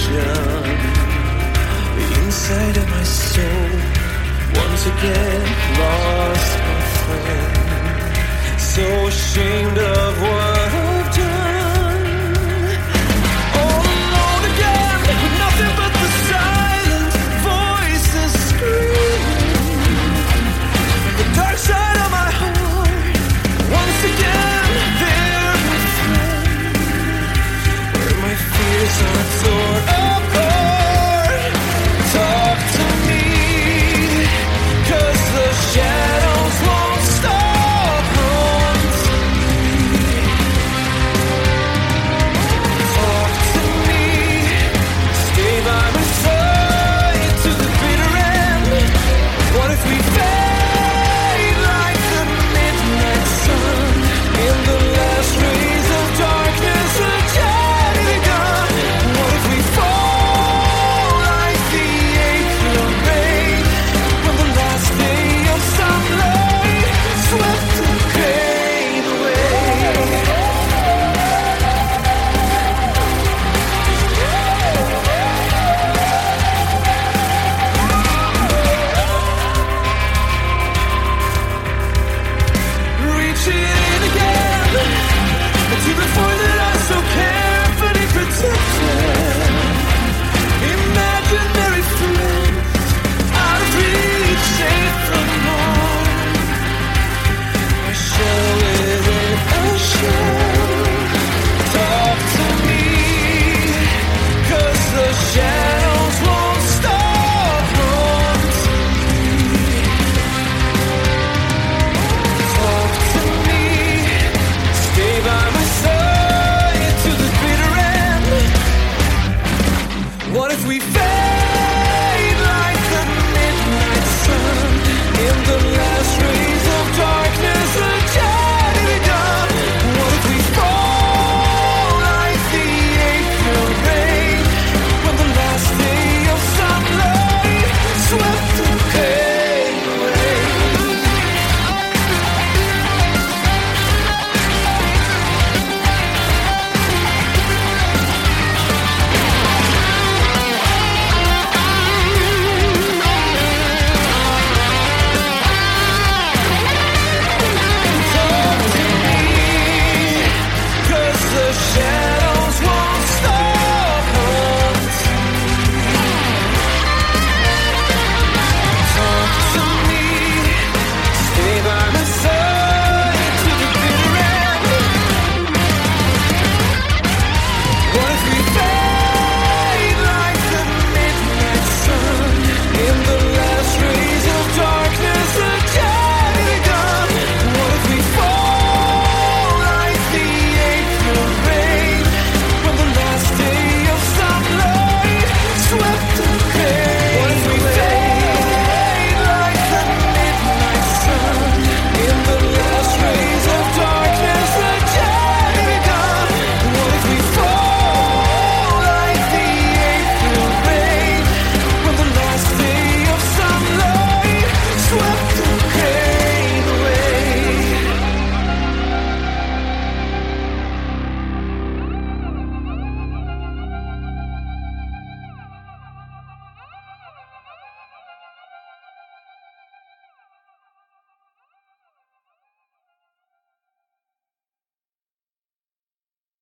inside of my soul, once again lost my friend. So ashamed of what I've done. All alone again, with nothing but the silent voices screaming. The dark side of my heart, once again there within, where my fears are torn apart. Talk to me, 'cause the shadows won't stop haunting me. Talk to me, stay by my side to the bitter end. What if we fail?